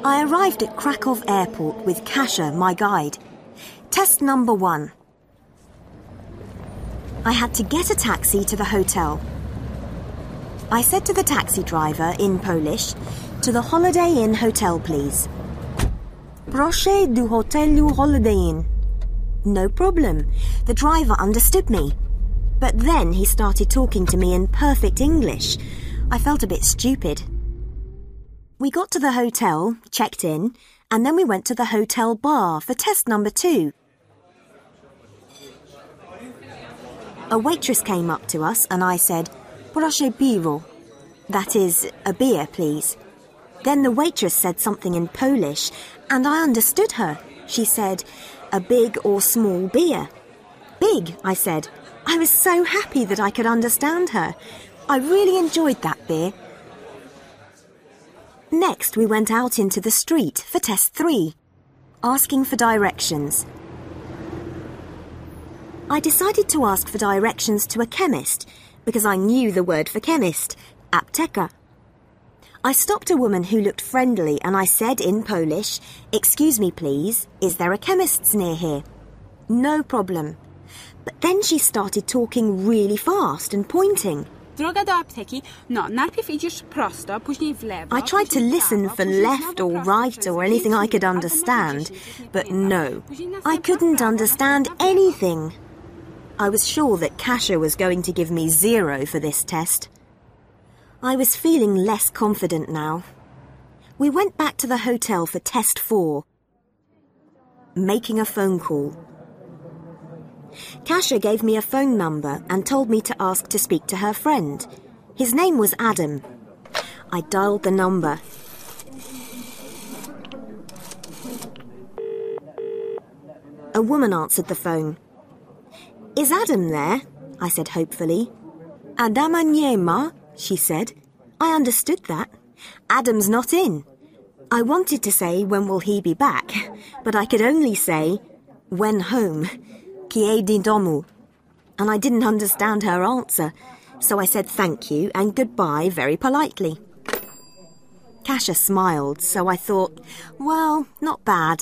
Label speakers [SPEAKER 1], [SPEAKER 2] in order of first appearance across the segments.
[SPEAKER 1] I arrived at Krakow Airport with Kasia, my guide. Test number 1. I had to get a taxi to the hotel. I said to the taxi driver in Polish, "To the Holiday Inn hotel, please." "Proszę do hotelu Holiday Inn." No problem. The driver understood me. But then he started talking to me in perfect English. I felt a bit stupid. We got to the hotel, checked in, and then we went to the hotel bar for test number 2. A waitress came up to us and I said, "Proszę piwo." That is, a beer, please. Then the waitress said something in Polish, and I understood her. She said, "A big or small beer?" "Big," I said. I was so happy that I could understand her. I really enjoyed that beer. Next, we went out into the street for test 3, asking for directions. I decided to ask for directions to a chemist because I knew the word for chemist, apteka. I stopped a woman who looked friendly and I said in Polish, "Excuse me, please, is there a chemist's near here?" No problem. But then she started talking really fast and pointing.
[SPEAKER 2] Droga do apteki. No, najpierw idziesz prosto, później w lewo.
[SPEAKER 1] I tried to listen for left or right or anything I could understand, but no, I couldn't understand anything. I was sure that Kasia was going to give me 0 for this test. I was feeling less confident now. We went back to the hotel for test 4. Making a phone call. Kasia gave me a phone number and told me to ask to speak to her friend. His name was Adam. I dialed the number. A woman answered the phone. "Is Adam there?" I said hopefully. "Adama nie ma," she said. I understood that. Adam's not in. I wanted to say, "When will he be back?" But I could only say, "When home." Kie di domu. And I didn't understand her answer, so I said thank you and goodbye very politely. Kasia smiled, so I thought, well, not bad.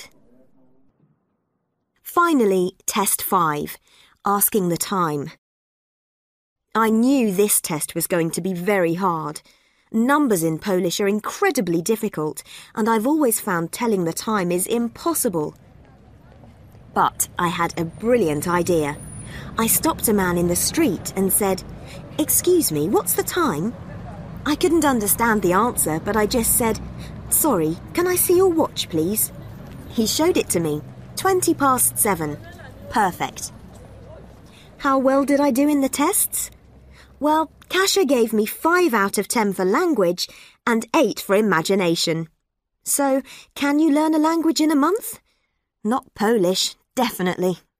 [SPEAKER 1] Finally, test 5, asking the time. I knew this test was going to be very hard. Numbers in Polish are incredibly difficult, and I've always found telling the time is impossible. But I had a brilliant idea. I stopped a man in the street and said, "Excuse me, what's the time?" I couldn't understand the answer, but I just said, "Sorry, can I see your watch, please?" He showed it to me. 7:20. Perfect. How well did I do in the tests? Well, Kasia gave me 5 out of 10 for language and 8 for imagination. So, can you learn a language in a month? Not Polish, definitely.